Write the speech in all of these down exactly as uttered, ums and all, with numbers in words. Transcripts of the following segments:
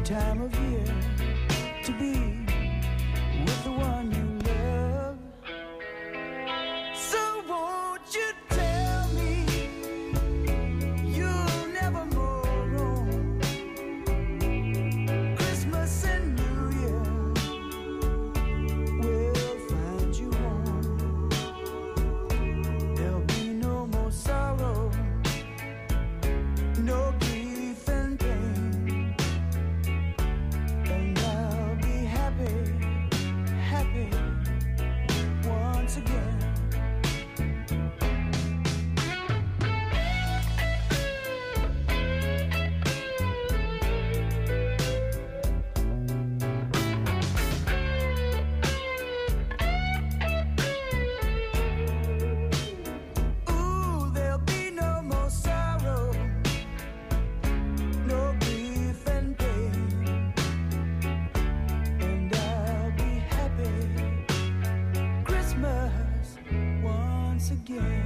time of year to be with the one you love. So won't you tell me you'll never more roam Christmas and New Year will find you home. There'll be no more sorrow, no grief and pain, and I'll be happy, happy once again. Ooh, there'll be no more sorrow, no grief and pain, and I'll be happy Christmas once again.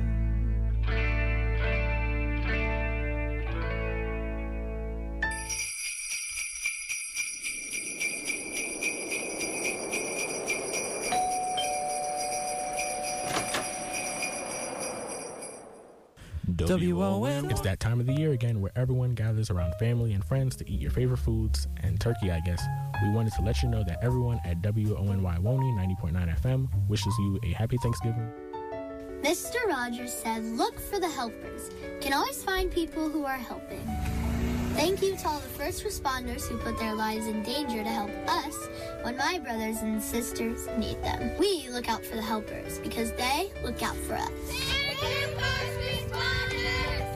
W O N. It's that time of the year again where everyone gathers around family and friends to eat your favorite foods and turkey, I guess. We wanted to let you know that everyone at W O N Y Woney ninety point nine F M wishes you a happy Thanksgiving. Mister Rogers said, look for the helpers. Can always find people who are helping. Thank you to all the first responders who put their lives in danger to help us when my brothers and sisters need them. We look out for the helpers because they look out for us. Thank you, first responders!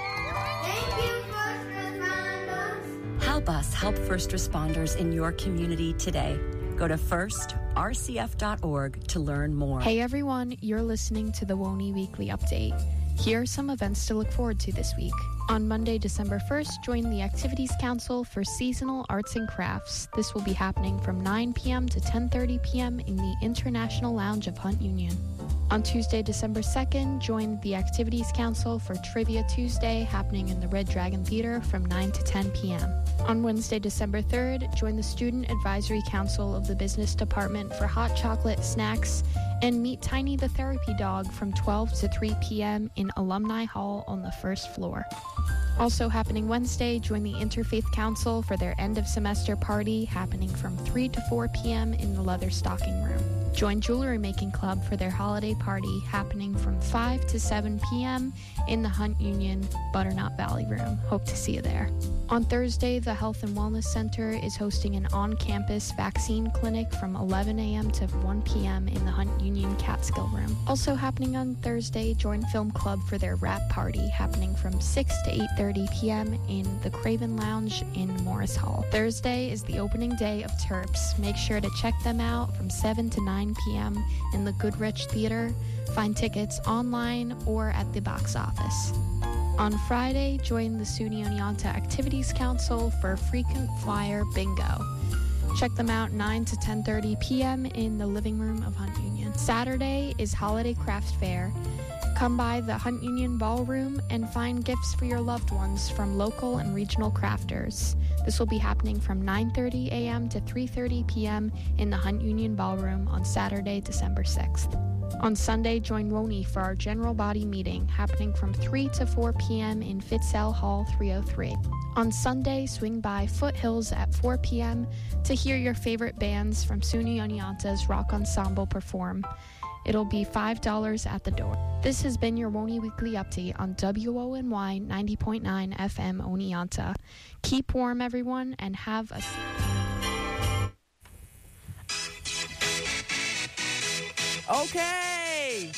Thank you, first responders! Help us help first responders in your community today. Go to first r c f dot org to learn more. Hey everyone, you're listening to the Woney Weekly Update. Here are some events to look forward to this week. On Monday, December first, join the Activities Council for Seasonal Arts and Crafts. This will be happening from nine p.m. to ten thirty p.m. in the International Lounge of Hunt Union. On Tuesday, December second, join the Activities Council for Trivia Tuesday, happening in the Red Dragon Theater from nine to ten p.m. On Wednesday, December third, join the Student Advisory Council of the Business Department for hot chocolate snacks and meet Tiny the Therapy Dog from twelve to three p.m. in Alumni Hall on the first floor. Also happening Wednesday, join the Interfaith Council for their end-of-semester party, happening from three to four p.m. in the Leather Stocking Room. Join Jewelry Making Club for their holiday party, happening from five to seven p.m. in the Hunt Union Butternut Valley Room. Hope to see you there. On Thursday, the Health and Wellness Center is hosting an on-campus vaccine clinic from eleven a.m. to one p.m. in the Hunt Union Catskill Room. Also happening on Thursday, join Film Club for their wrap party, happening from six to eight thirty p.m. in the Craven Lounge in Morris Hall. Thursday is the opening day of Terps. Make sure to check them out from seven to nine p.m. in the Goodrich Theater. Find tickets online or at the box office. On Friday, join the SUNY Oneonta Activities Council for Frequent Flyer Bingo. Check them out nine to ten thirty p.m. in the living room of Hunt Union. Saturday is Holiday Craft Fair. Come by the Hunt Union Ballroom and find gifts for your loved ones from local and regional crafters. This will be happening from nine thirty a.m. to three thirty p.m. in the Hunt Union Ballroom on Saturday, December sixth. On Sunday, join Woney for our general body meeting, happening from three to four p.m. in Fitzell Hall three oh three. On Sunday, swing by Foothills at four p.m. to hear your favorite bands from SUNY Oneonta's Rock Ensemble perform. It'll be five dollars at the door. This has been your Woney Weekly Update on W O N Y ninety point nine F M Oneonta. Keep warm, everyone, and have a... Okay.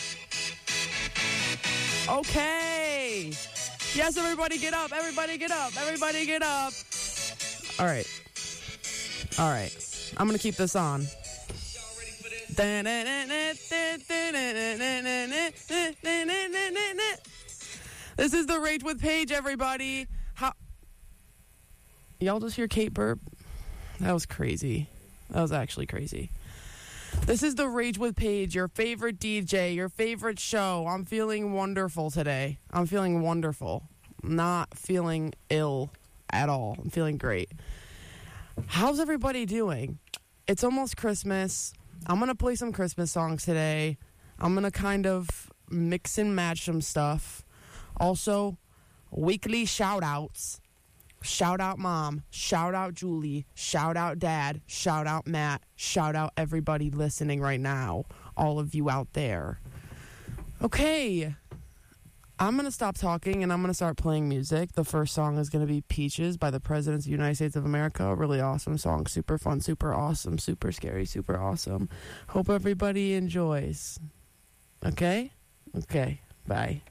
Okay. Yes, everybody get up. Everybody get up. Everybody get up. All right. All right. I'm going to keep this on. This is the Rage with Paige, everybody. How... Y'all just hear Kate burp? That was crazy. That was actually crazy. This is the Rage with Paige, your favorite D J, your favorite show. I'm feeling wonderful today. I'm feeling wonderful. I'm not feeling ill at all. I'm feeling great. How's everybody doing? It's almost Christmas. I'm going to play some Christmas songs today. I'm going to kind of mix and match some stuff. Also, weekly shout-outs. Shout out Mom. Shout out Julie. Shout out Dad. Shout out Matt. Shout out everybody listening right now. All of you out there. Okay. I'm going to stop talking and I'm going to start playing music. The first song is going to be Peaches by the Presidents of the United States of America. A really awesome song. Super fun, super awesome, super scary, super awesome. Hope everybody enjoys. Okay? Okay. Bye.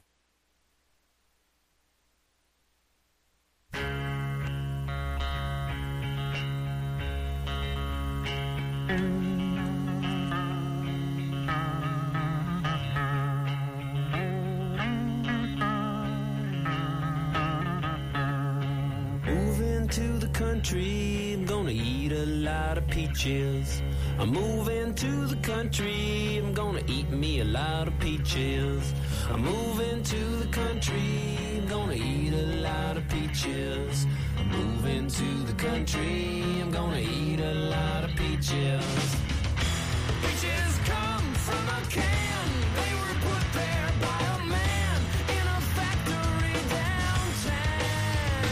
To the country, I'm gonna eat a lot of peaches. I'm moving to the country, I'm gonna eat me a lot of peaches. I'm moving to the country, I'm gonna eat a lot of peaches. I'm moving to the country, I'm gonna eat a lot of peaches. Peaches come from a can, they were put there by a man in a factory downtown.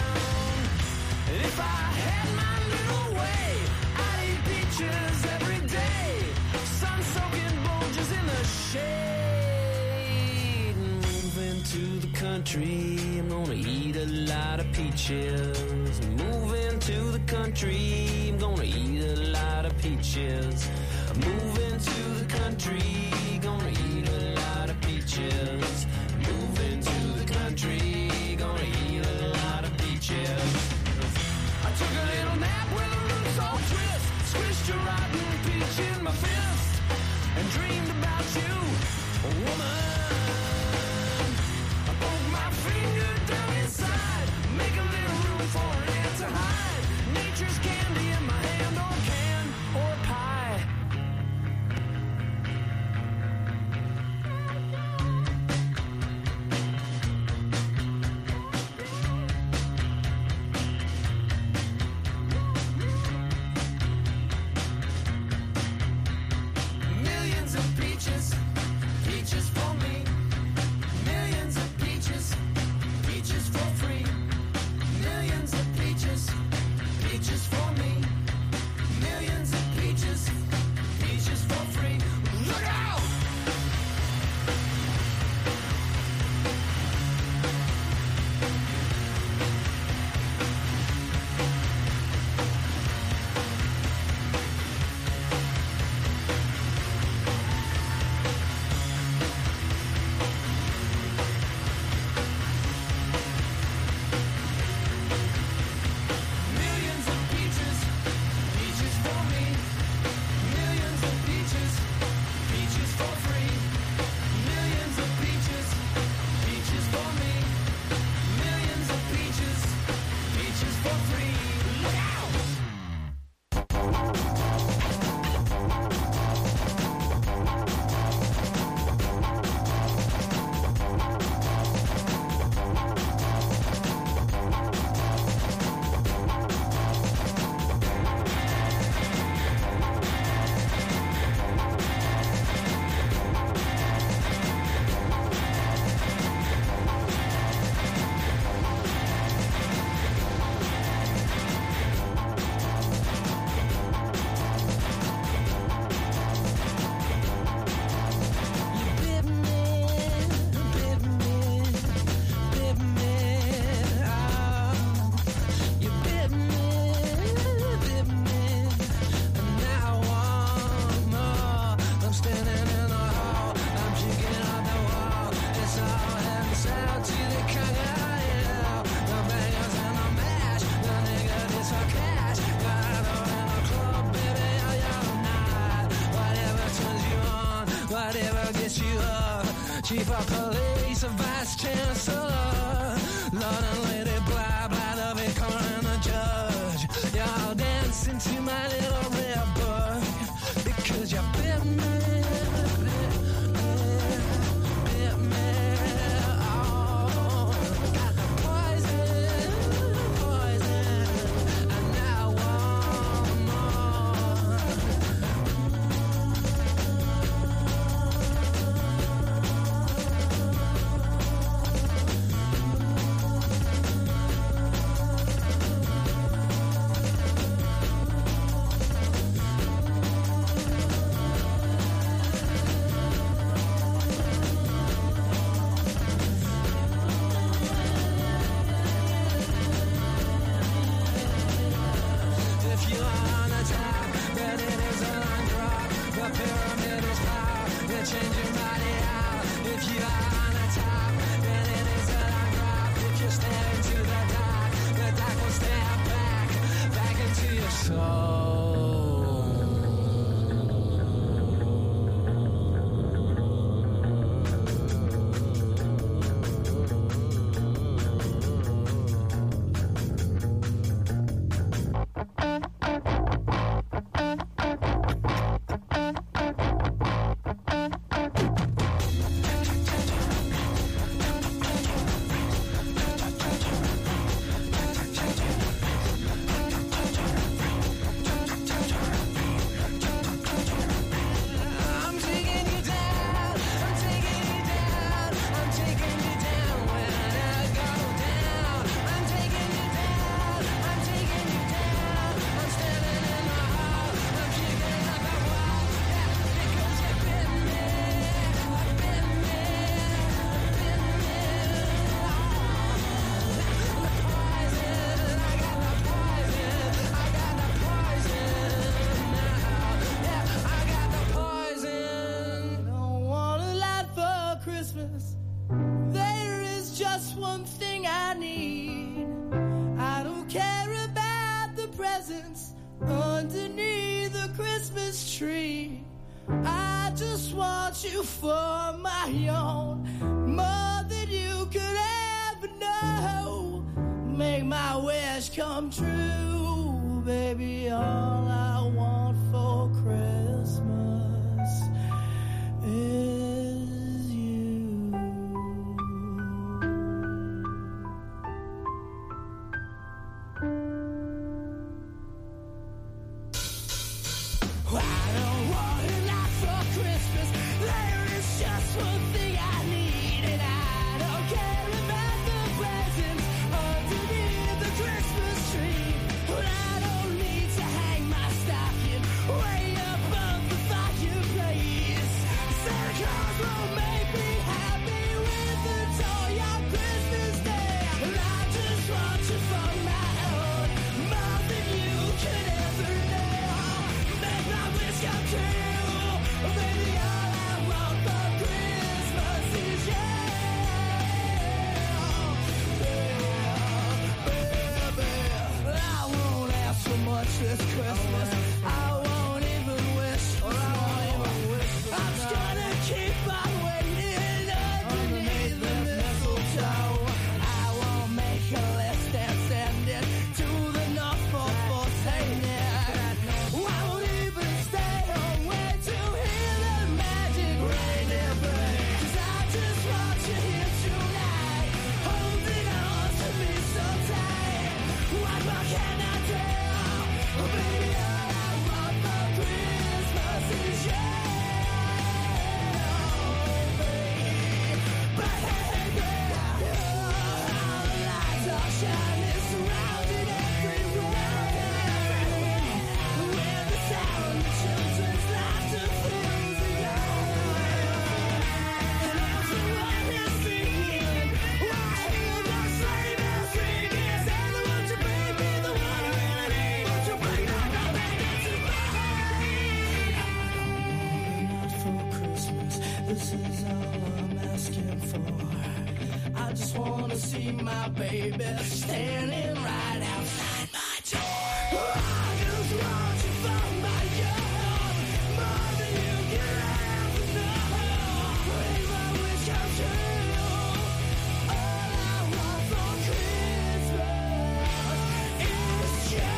If I had my little way, I'd eat peaches every day. Sun-soaking bulges in the shade. Moving to the country, I'm gonna eat a lot of peaches. Moving to the country, I'm gonna eat a lot of peaches. Moving to the country, gonna eat a lot of peaches. Moving to the country, gonna eat a lot of peaches. I took a little nap with a roots all twist, squished a rotten peach in my fist, and dreamed about you, a woman. I poke my finger down inside, make a little room for it to hide. Nature's candy in my hand, or can, or pie. Millions of peaches, peaches for me. Millions of peaches, peaches for free. Millions of peaches, peaches for me. Millions of peaches, peaches for free. Look out! Millions of peaches, peaches for me. Millions of peaches, peaches for free. Millions of peaches, peaches for me. Millions of peaches, peaches for free. Look out! You bit me, bit me, bit me, oh. You bit me, bit me, and now I want more. I'm standing in the hall, I'm shaking on the wall. It's all heading south to the Congo. The bangers and the mash, the nigga needs for cash. Got out in the club, baby, all your night. Whatever turns you on, whatever gets you up. Chief of police, a vice chancellor, Lord and Lady, blah blah, the vicar and the judge. Y'all dancing to my little red book because you bit me, bit me, bit me. Oh, got the poison, poison, and now I care about the presents underneath the Christmas tree. I just want you for my own, more than you could ever know. Make my wish come true, baby. All I want for Christmas is you. I don't want a lot for Christmas. There is just one thing I need, and I don't care about the presents underneath the Christmas tree. But I don't need to hang my stocking way above the fireplace. Santa Claus will make me happy with a toy on Christmas Day. And I just want you for my own, more than you could ever know. Make my wish come true, baby. All I want for Christmas is you. I won't ask for much this Christmas. I won't even wish for more. I'm just gonna keep on waiting underneath the mistletoe. I won't make a list and send it to the North Pole for saying it. I won't even stay home, wait to hear the magic reindeer play. 'Cause I just want you here tonight, holding on to me so tight. What more can I do? Baby, all I want for Christmas is you. Baby, all the lights are shining, surrounding everywhere. With the sound of children's laughter fills the air. And everyone is singing, I hear the sleigh bells ringing. Santa, won't you bring me the one I really need? Won't you bring my baby to mine? Not for Christmas, this is all I'm asking for. I just wanna see my baby standing right outside my door. I just want you for my own, more than you can ever know. Make my wish come true. All I want for Christmas is you.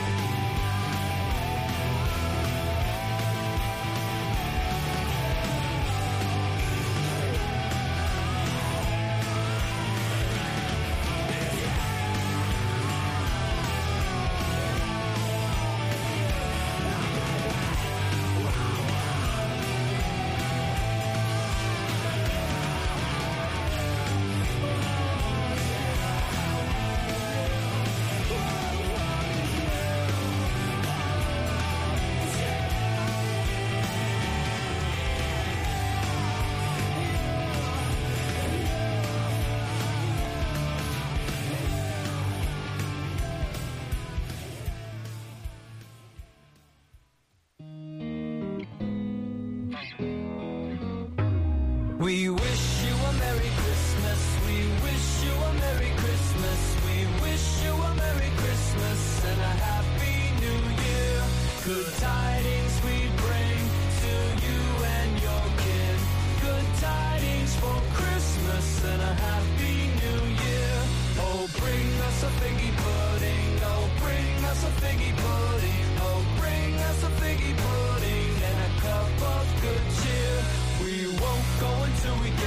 We wish you a Merry Christmas. We wish you a Merry Christmas. We wish you a Merry Christmas and a Happy New Year. Good tidings we bring to you and your kin. Good tidings for Christmas and a Happy New Year. Oh, bring us a figgy pudding. Oh, bring us a figgy pudding. Oh, bring us a figgy pudding and a cup of good cheer. We won't go until we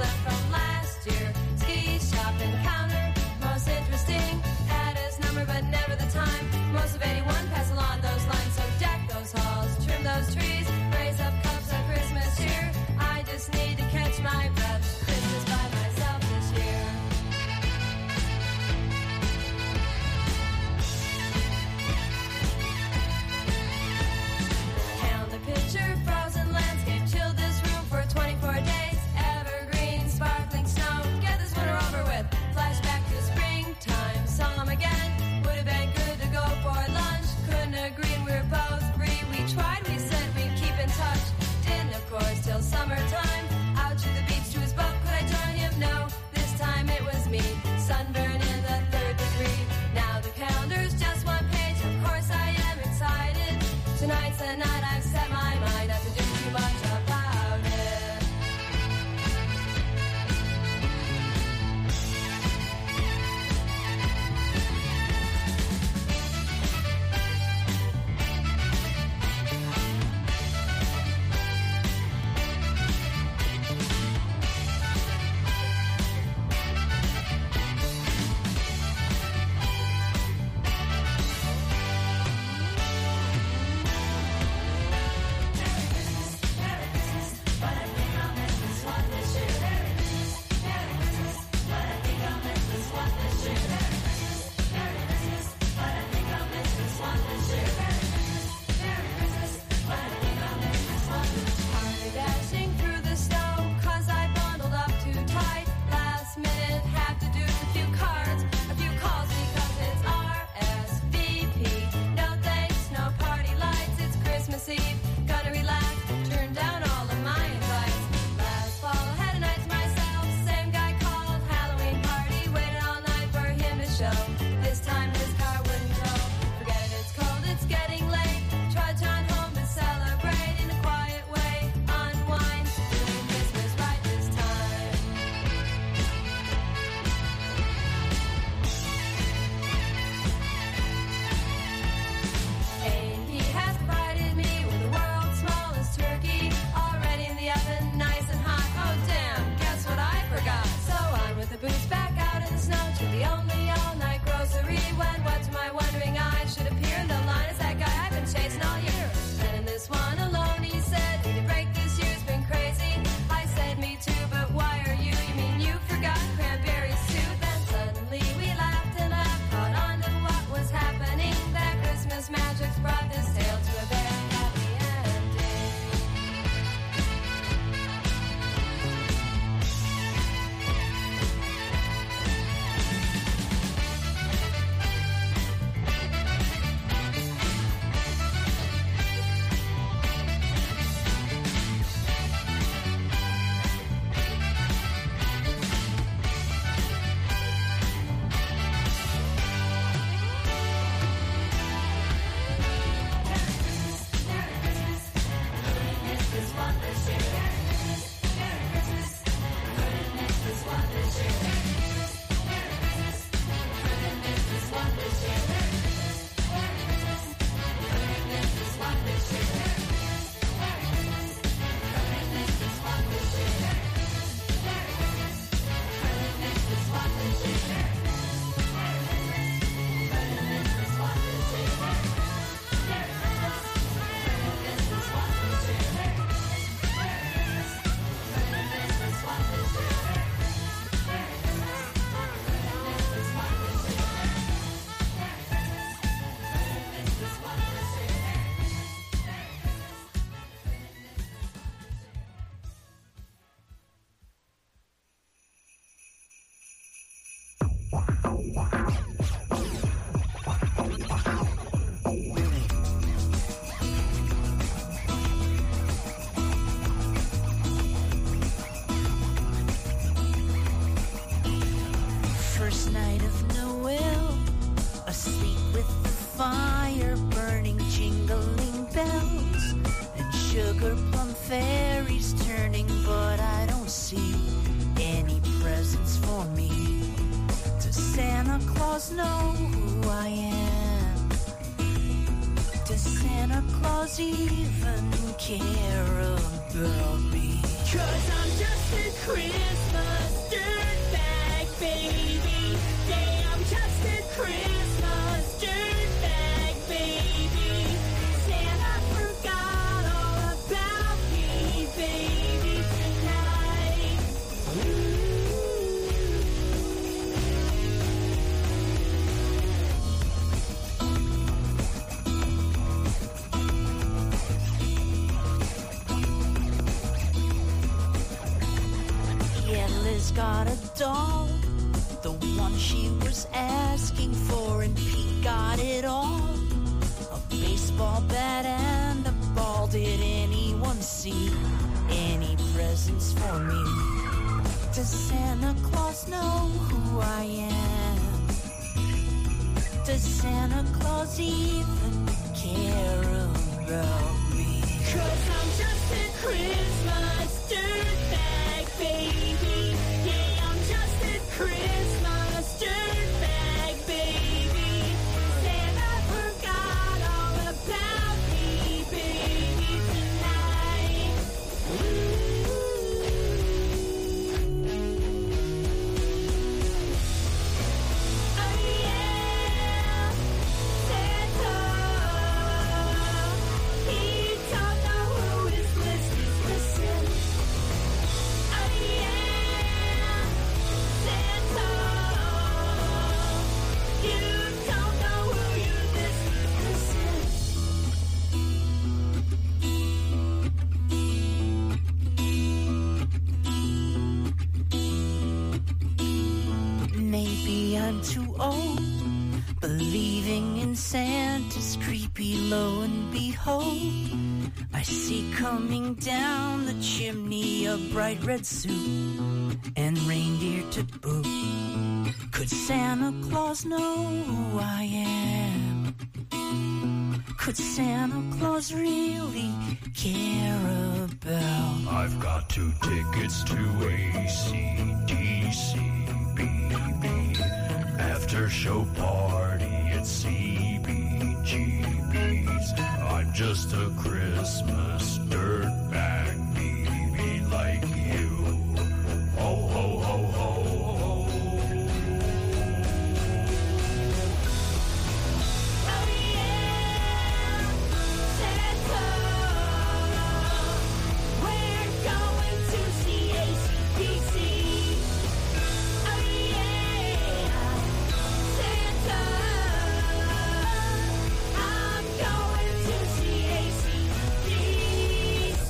left from last year. Ski shop and counter, most interesting. Had his number but never the time. Most of eighty-one, pass along those lines. So deck those halls, trim those trees, raise up cups of Christmas cheer. I just need to catch my breath. Christmas by myself this year. Count the picture, frozen landscape, chill this room for twenty-four days. Evergreen, sparkling snow, get this winter over with. Flashback to springtime, saw him again. Would have been good to go for lunch. Couldn't agree, we were both free. We tried, we said we'd keep in touch. Didn't, of course, till summertime. Out to the beach to his boat, could I join him? No, this time it was me. Sunburn in the third degree. Now the calendar's just one page. Of course I am excited. Tonight's the night I've set my mind not to do too much about it. Dashing through the snow, cause I bundled up too tight. Last minute, have to do a few cards, a few calls because it's R S V P. No thanks, no party lights, it's Christmas Eve. Gonna relax, turn down all of my invites. Last fall, had a night to myself. Same guy called, Halloween party. Waited all night for him to show. This time his car wouldn't go. Forget it, it's cold, it's getting late. Trudge on home to celebrate in a quiet way. Unwind, doing Christmas right this time. A and P has provided me with the world's smallest turkey. Already in the oven, nice and hot. Oh damn, guess what I forgot? So on with the boots back out in the snow to the only all-night grocery. When what to my wondering eyes should appear in the line is that guy I've been chasing all year. And in this one alone, he said, need a break, this year's been crazy. I said, me too, but why are you? You mean you forgot cranberries too? Then suddenly we laughed and laughed, caught on to what was happening. That Christmas magic's brought this tale to a very happy ending. sugar plum fairies turning, but I don't see any presents for me. Does Santa Claus know who I am? Does Santa Claus even care about me? 'Cause I'm just a Christmas Yeah, Liz got a doll, the one she was asking for, and Pete got it all. A baseball bat and a ball. Did anyone see any presents for me? Does Santa Claus know who I am? Does Santa Claus even care about me? 'Cause I'm just a Christmas dirtbag, baby. Yeah, I'm just a Christmas dirtbag, baby. Santa forgot all about me, baby, tonight. Oh yeah, Santa. He don't know who his list is missing. Oh yeah, Santa. You don't know who your list is missing. Maybe I'm too old, believing in Santa's creepy. Lo and behold, I see coming down the chimney a bright red suit and reindeer to boot. Could Santa Claus know who I am? Could Santa Claus really care about? I've got two tickets to A C D C, B B. After show party at C B G B's. I'm just a Christmas dirtbag baby like you. Ho, ho, ho, ho, ho. Oh yeah, Santa. We're going to see A C D C. Oh yeah, Santa. I'm going to see A C D C.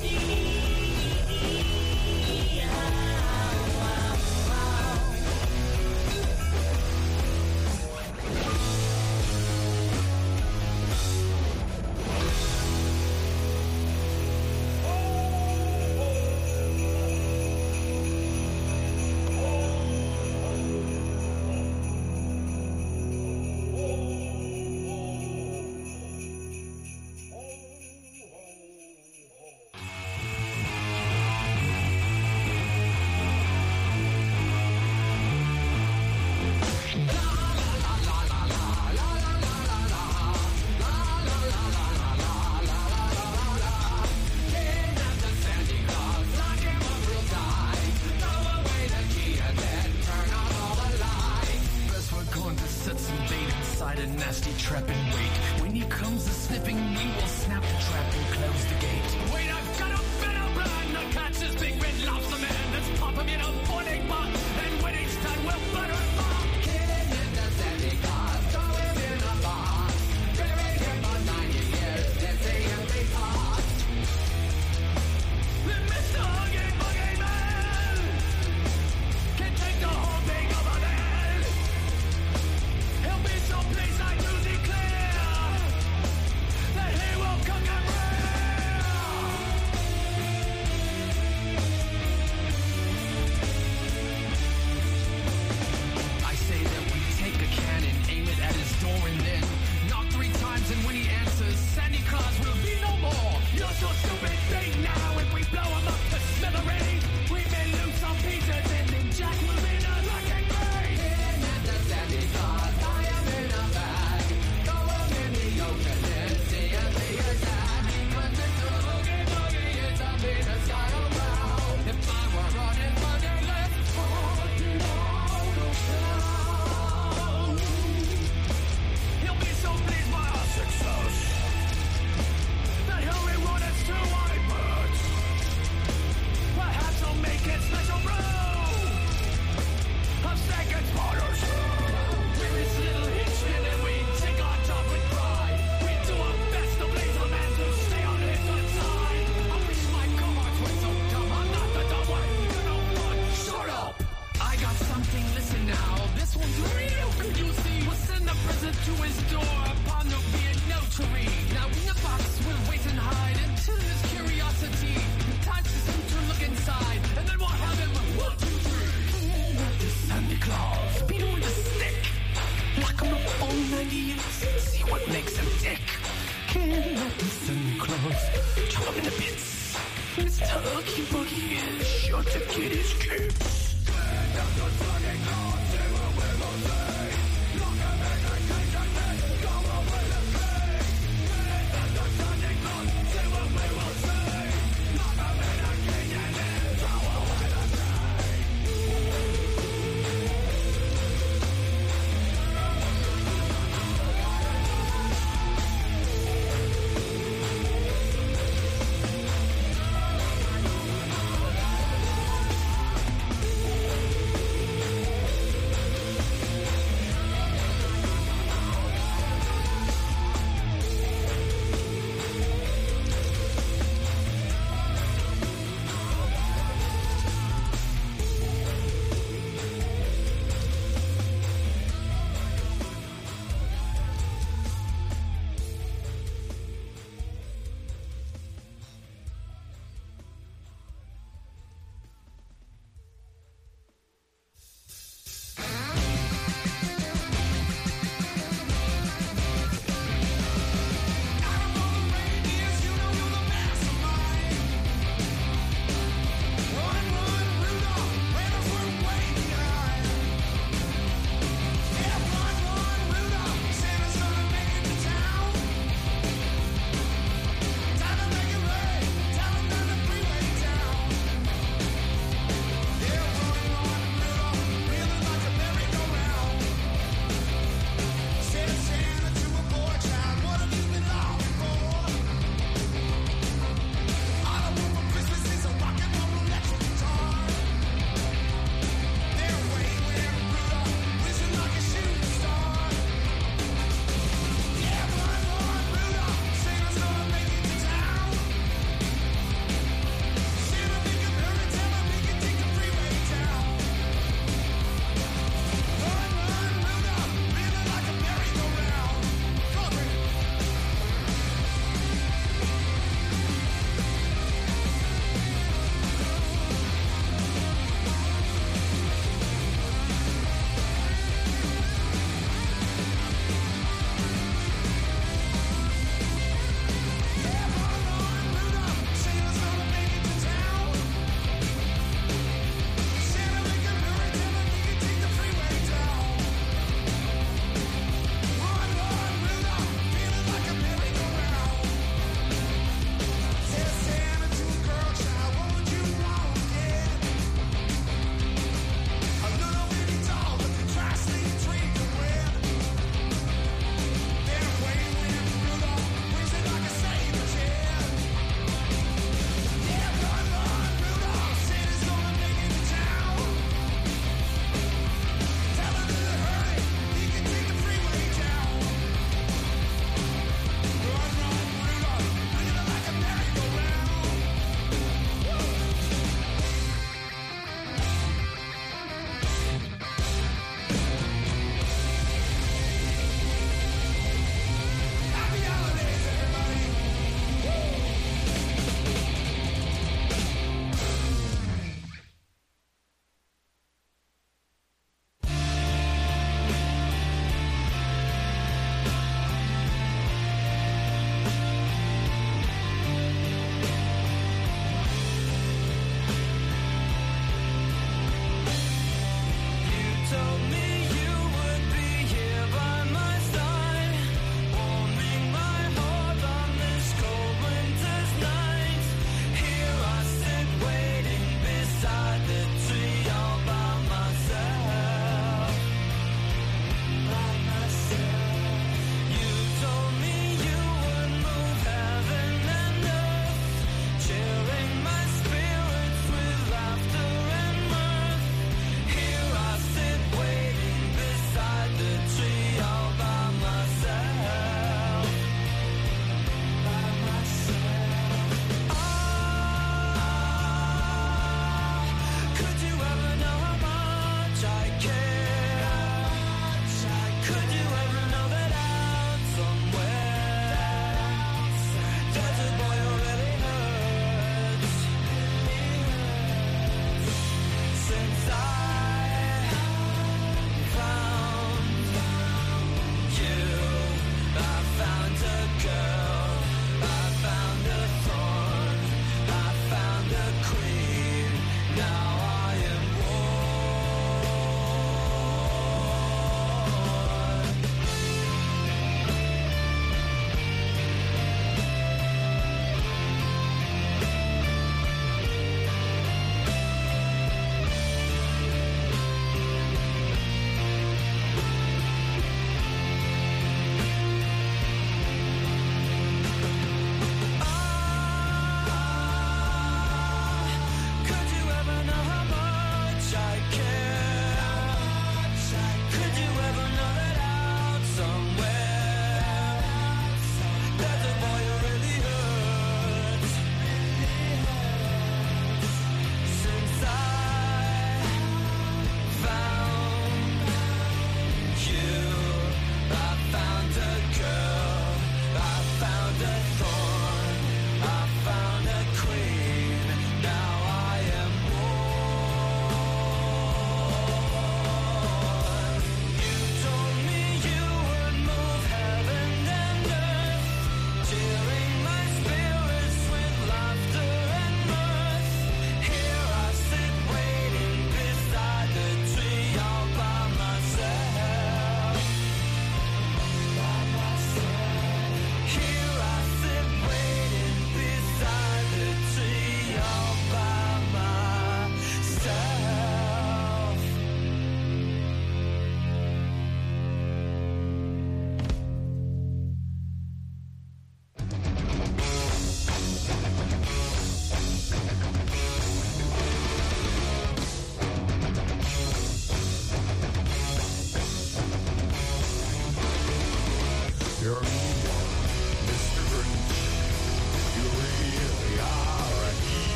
First we're going to set some bait inside a nasty trap and wait. When he comes a sniffing, we will snap the trap and close the gate. Wait, I've got a better plan to catch this big red lobster man. Let's pop him in a boiling pot, and when he's done, we'll butter him up. Kid in the Santa Claus, throw him in a box. Buried him for ninety years, let's see him be caught. Mister Huggy Buggy Man can take the whole thing over there. He'll be so pleased I do declare that he will cook and reign. love. Chop him into bits. Mister Oogie Boogie is sure to get his kicks.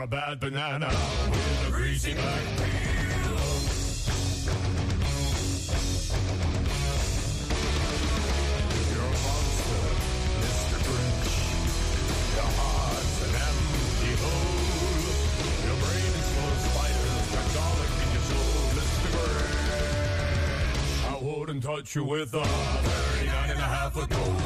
a bad banana with a greasy black peel. You're a monster, Mister Grinch. Your heart's an empty hole. Your brain is full of spiders, got garlic in your soul, Mister Grinch. I wouldn't touch you with a thirty-nine and a half of gold.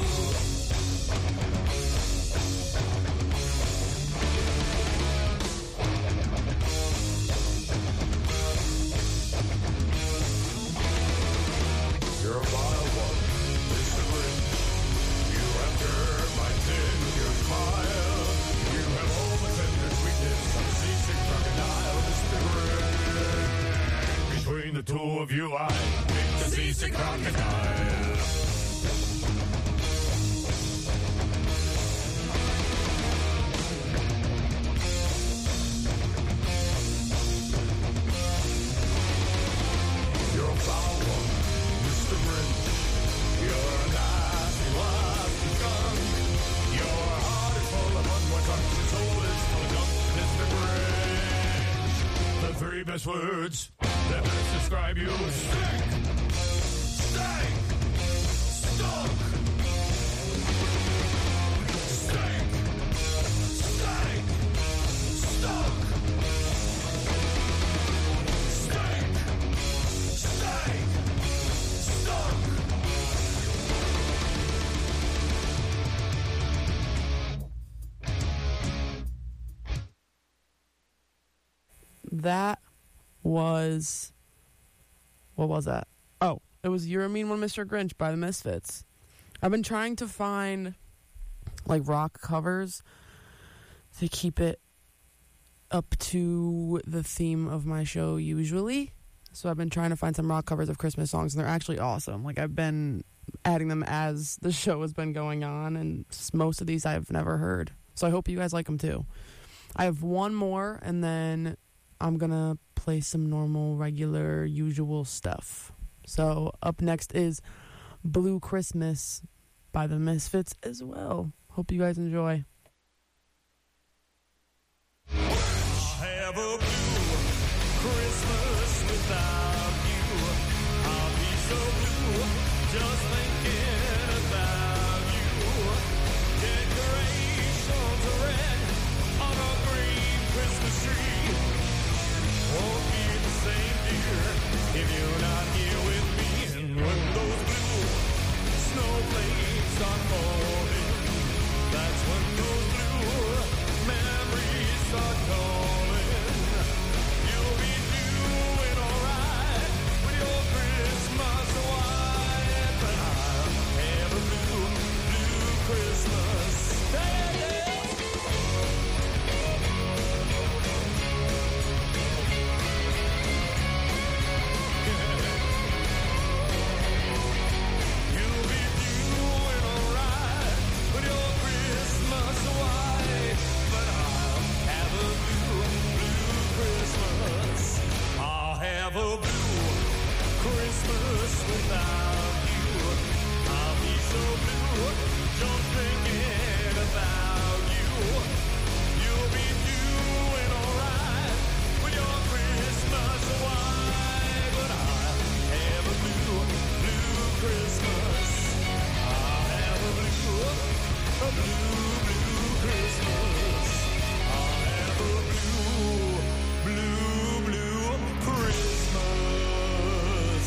You're a vile one, Mister Grinch. You have turned my tender smile. You have all the tender sweetness of a seasick crocodile, Mister Grinch. Between the two of you, I pick the seasick crocodile. You're a foul one, Mister Grinch. You're a nasty, nasty skunk. Your heart is full of unwashed trunks. Your soul is full of gunk, Mister Grinch. The three best words that best describe you: stink, stank, stunk. Stink, stank, stunk. Stink, stank, stunk. That was... What was that? Oh, it was You're a Mean One, Mister Grinch by the Misfits. I've been trying to find, like, rock covers to keep it up to the theme of my show usually. So I've been trying to find some rock covers of Christmas songs, and they're actually awesome. Like, I've been adding them as the show has been going on, and most of these I've never heard. So I hope you guys like them, too. I have one more, and then I'm going to play some normal, regular, usual stuff. So up next is Blue Christmas by the Misfits as well. Hope you guys enjoy. I have a blue Christmas without you. I'll be so blue just thinking about you. Decorations are red on a green Christmas tree. Won't be the same, dear, if you're not here with me. And when those blue snowflakes are falling, that's when those blue memories start calling. You'll be doing alright with your Christmas wife, but I'll have a blue, blue Christmas. Hey, yeah. You'll be doing alright with your Christmas wife, but I'll have a blue, blue Christmas. I'll have a blue Christmas without you. I'll be so blue just thinking about you. You'll be doing alright with your Christmas wife, but I'll have a blue, blue Christmas. I'll have a blue, a blue, blue Christmas. I'll have a blue, blue, blue Christmas.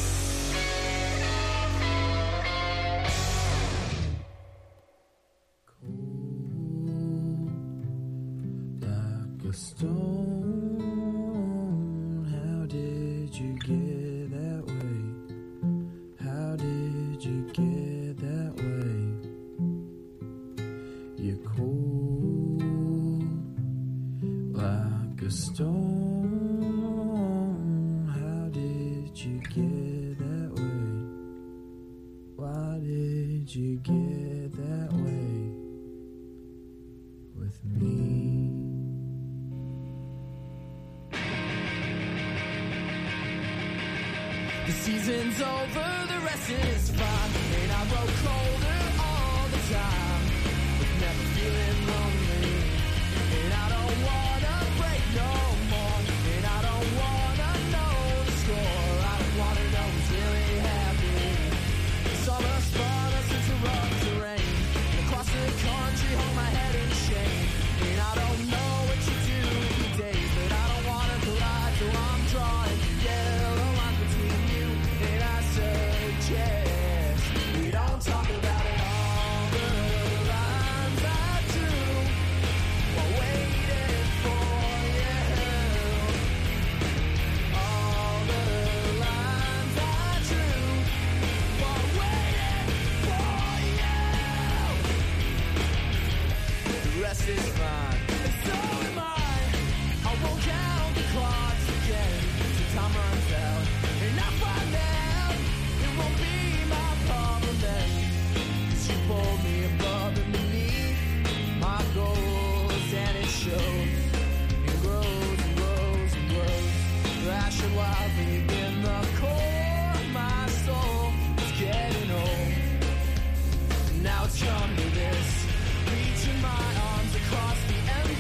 Like a stone, how did you get that way? How did you get that way? You're cold, like a stone. How did you get that way? Why did you get that way with me? The season's over, the rest is fine. And I grow colder all the time, but never feeling lonely. And I don't wanna this is fine. And so am I. I won't count the clocks again till time runs out. And I find out it won't be my problem then. 'Cause you pulled me above and beneath my goals, and it shows. It grows and grows and grows. Thrashing wildly in the core of my soul. It's getting old. Now it's come to this, reaching my arms across the end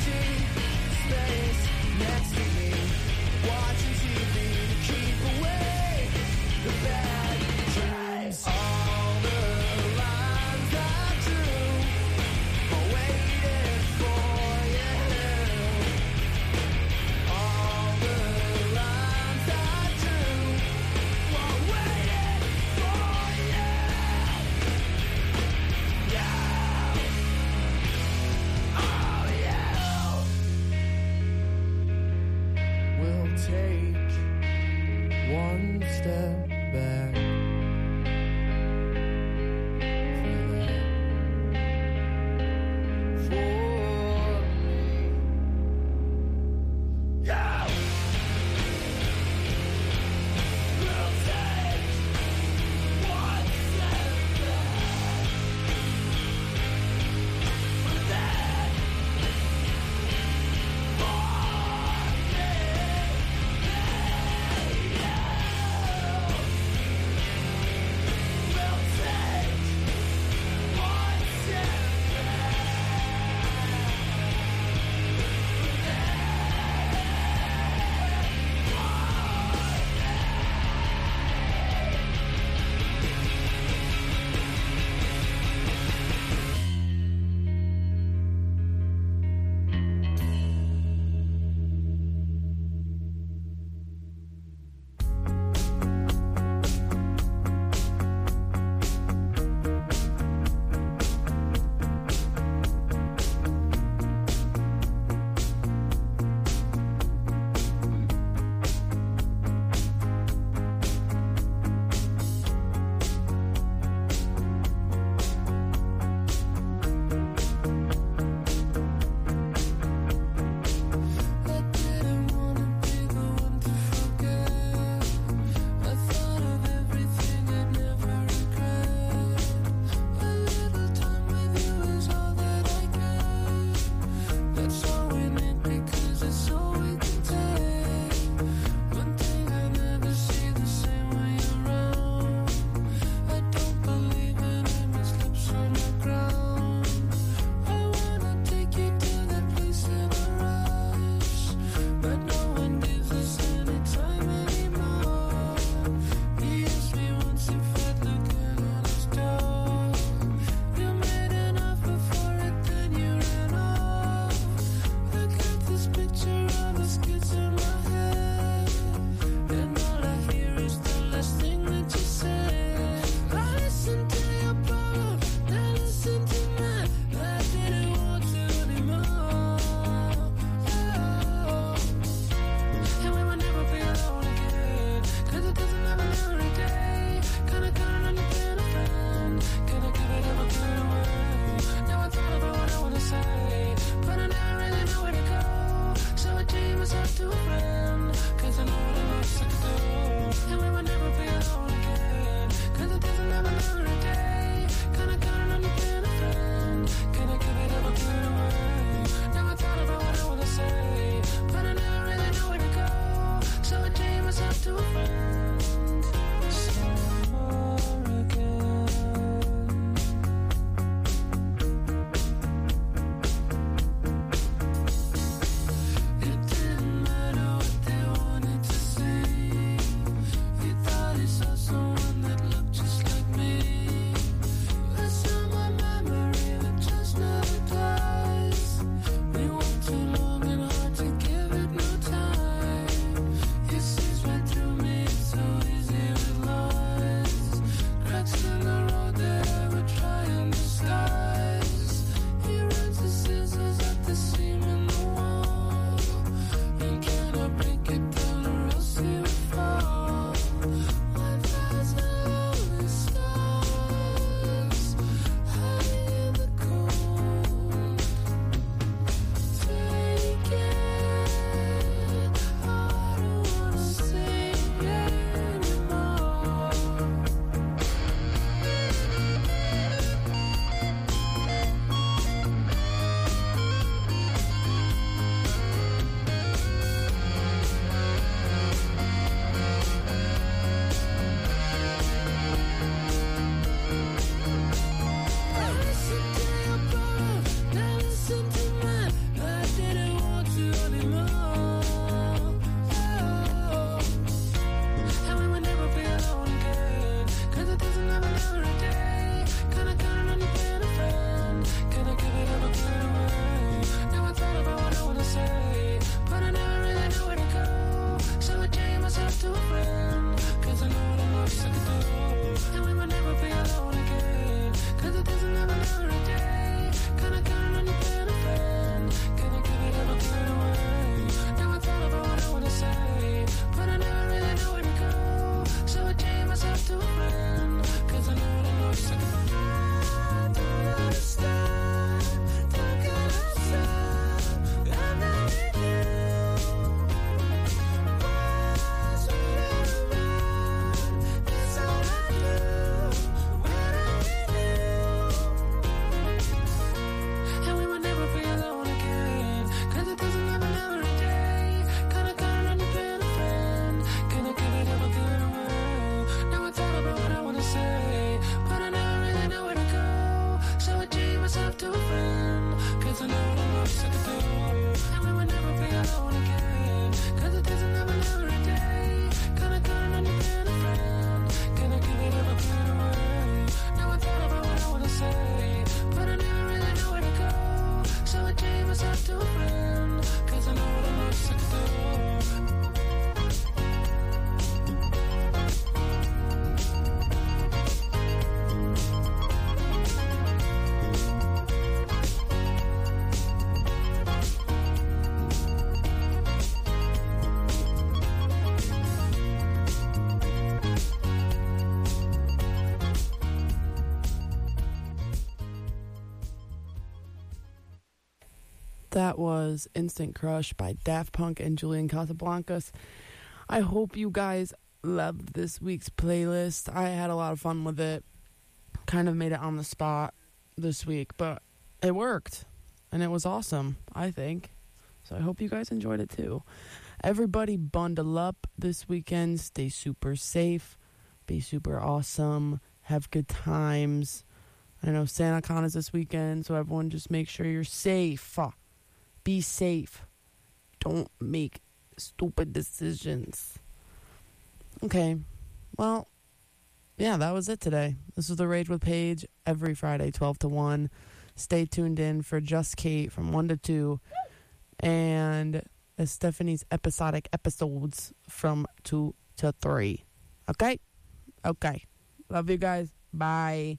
That was Instant Crush by Daft Punk and Julian Casablancas. I hope you guys loved this week's playlist. I had a lot of fun with it. Kind of made it on the spot this week, but it worked. And it was awesome, I think. So I hope you guys enjoyed it too. Everybody bundle up this weekend. Stay super safe. Be super awesome. Have good times. I know SantaCon is this weekend, so everyone just make sure you're safe. Be safe. Don't make stupid decisions. Okay. Well, yeah, that was it today. This was The Rage with Paige every Friday, twelve to one. Stay tuned in for Just Kate from one to two. And Stephanie's episodic episodes from two to three. Okay? Okay. Love you guys. Bye.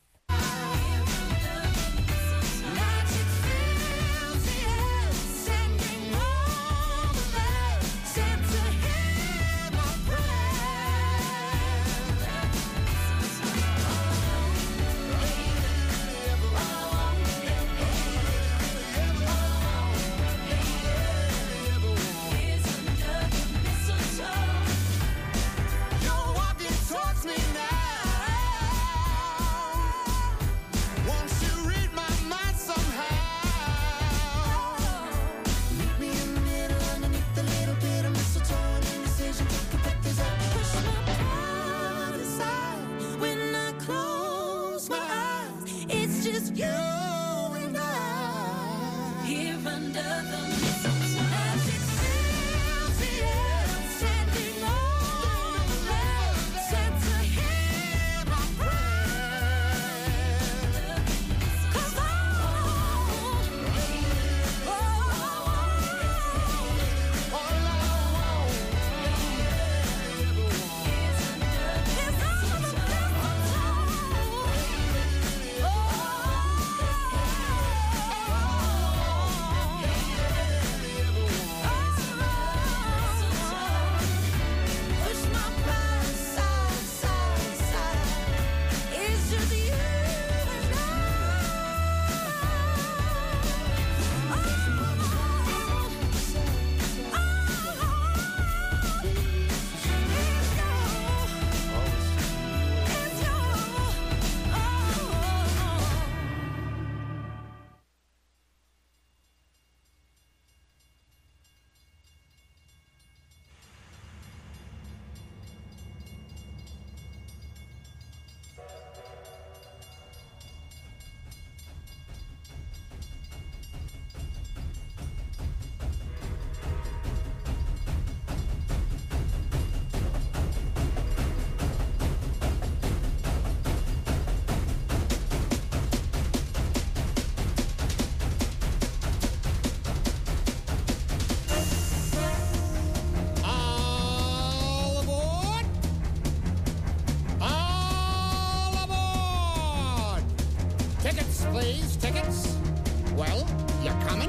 Please, tickets? Well, you're coming?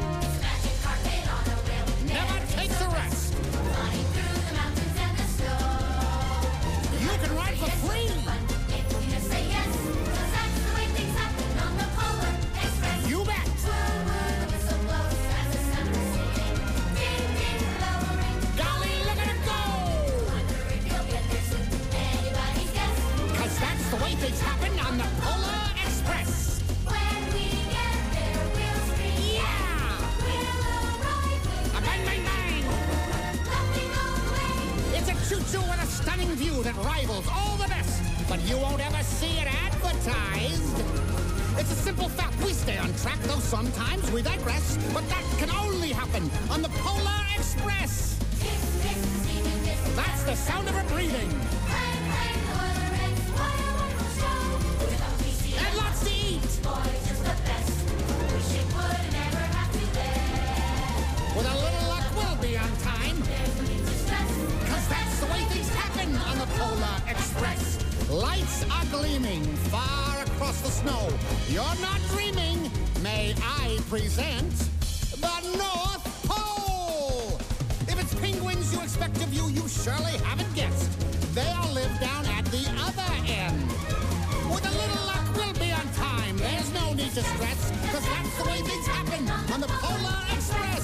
Never take the rest. You can ride for free. You bet. Golly, look at it go. Cause that's the way things happen on the Polar Express. Choo-choo with a stunning view that rivals all the best, but you won't ever see it advertised. It's a simple fact, we stay on track, though sometimes we digress, but that can only happen on the Polar Express. That's the sound of her breathing. And lots to eat. With a little luck, we'll be on time. Cause that's the way things happen on the Polar Express. Lights are gleaming far across the snow. You're not dreaming. May I present the North Pole? If it's penguins you expect of you, you surely haven't guessed. They all live down at the other end. With a little luck, we'll be on time. There's no need to stress, cause that's the way things happen on the Polar Express.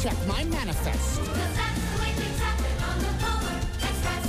check my manifest. Cause that's the way things happen on the Polar Express.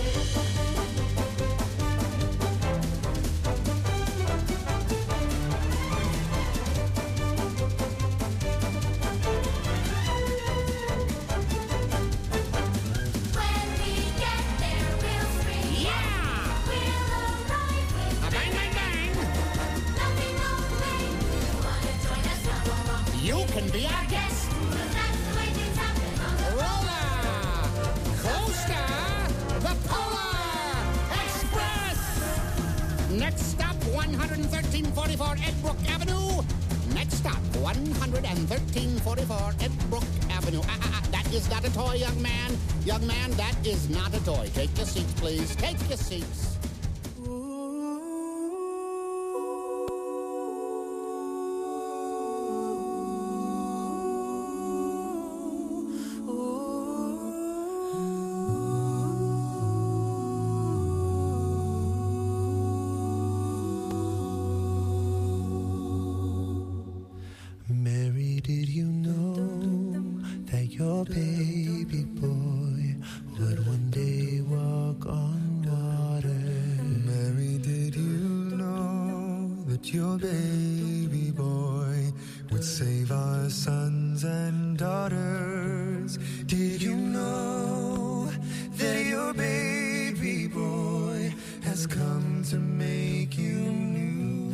When we get there, we'll scream. Yeah! We'll arrive with Bang, bang, bang! nothing on the way. You wanna join us? Come along. You can be our guest. Cause that's the way things happen on the Roller Coaster, the Polar Express. Next stop, one thirteen forty-four Edbrook Avenue. Next stop, one thirteen forty-four Edbrook Avenue. Ah, ah, ah, that is not a toy, young man. Young man, that is not a toy. Take your seats, please. Take your seats. Mary, did you know that your baby boy would one day walk on water? Mary, did you know that your baby boy would save our sons and daughters? Did you know that your baby boy has come to make you new?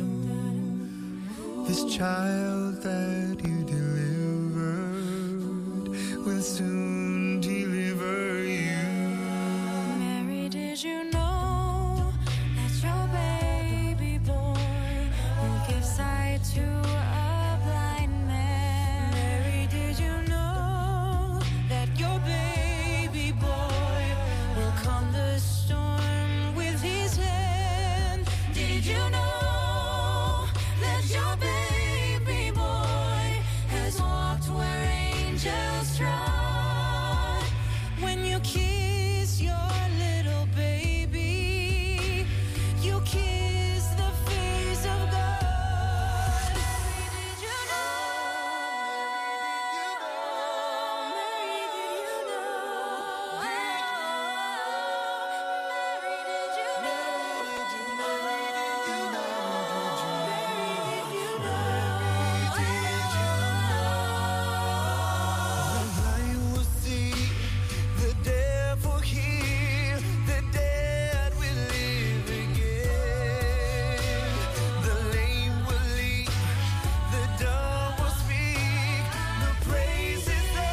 This child that you delivered will soon deliver you. Mary, did you know that your baby boy will give sight to a blind man? Mary, did you know that your baby boy will calm the storm with his hand? Did you know that your baby boy has walked where angels trod? When you kiss your little baby, you kiss the face of God. Mary, did you know? Mary, did you know? Mary, did you know? The blind will see, the deaf will hear, the dead will live again. The lame will leap, the dumb will speak, the praises of the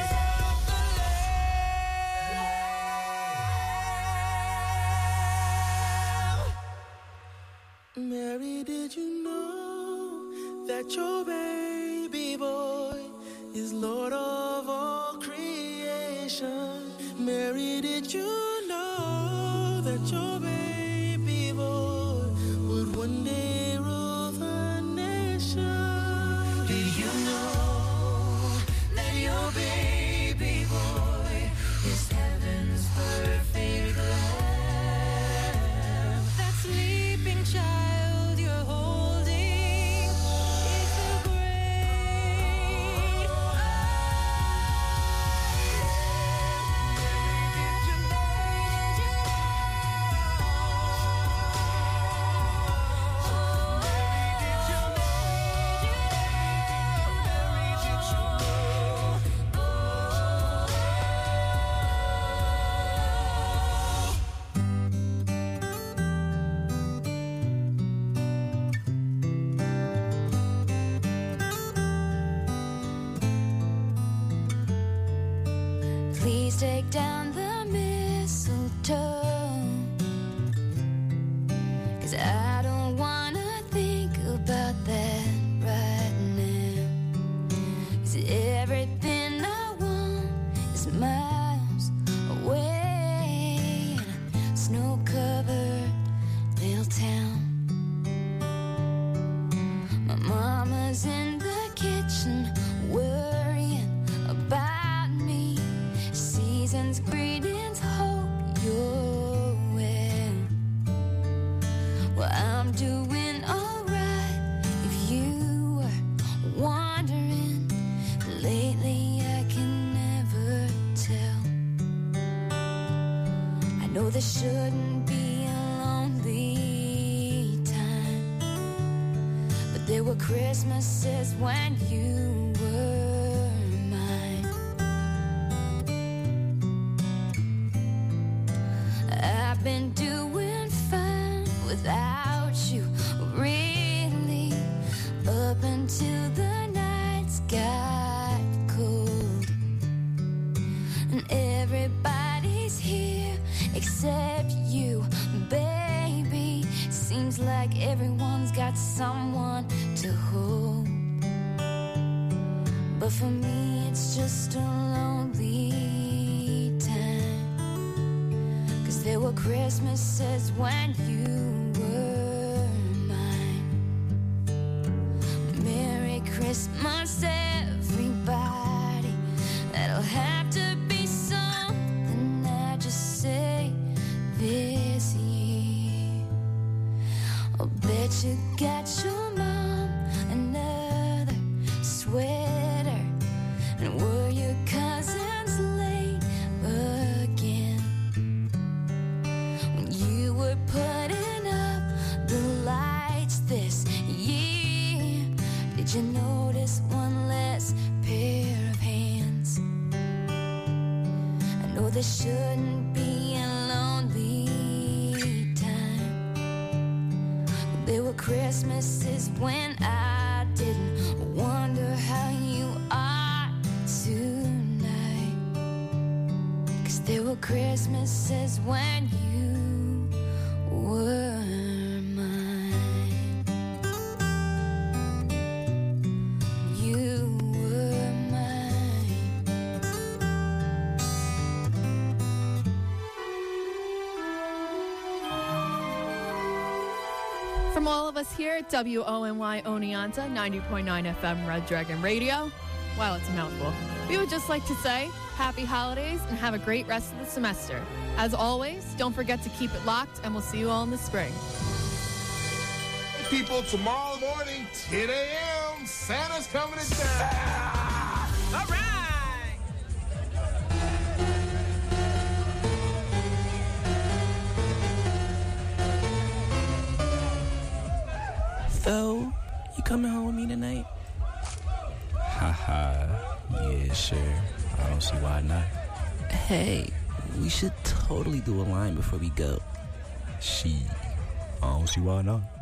Lamb. Mary, did you know that your baby boy is Lord of all creation? Mary, did you know that your baby boy would one day rule the nation? Did you know that your baby boy is heaven's perfect lamb? That sleeping child you're holding is the great I Please take down the mistletoe, 'cause I don't wanna think about that right now. 'Cause everything I want is miles away in a snow-covered little town. My mama's in the kitchen worrying about me. Season's greetings, hope you're well. Well, I'm doing alright if you were wondering. Lately I can this shouldn't be a lonely time, but there were Christmases when you were mine. I've been doing fine without you, really, up until the nights got cold and everybody's here except you, baby. Seems like everyone's got someone to hold, but for me it's just a lonely time, 'cause there were Christmases when you were mine. Merry Christmas, everybody. That'll have to be something I just say this year. I'll bet you got your mom another sweater, and were your cousins late again when you were putting up the lights this year? Did you notice one less pair of hands? I know this shouldn't be a lonely time, but there were Christmases when I didn't wonder how you are tonight, 'cause there were Christmases when you were mine. You were mine. From all of us here at W O N Y Oneonta, ninety point nine F M Red Dragon Radio, wow, it's a mouthful. We would just like to say happy holidays and have a great rest of the semester. As always, don't forget to keep it locked, and we'll see you all in the spring. People, tomorrow morning, ten a.m., Santa's coming to town. All right. So, you coming home with me tonight? Haha, yeah, sure. I don't see why not. Hey, we should totally do a line before we go. She, I don't see why not.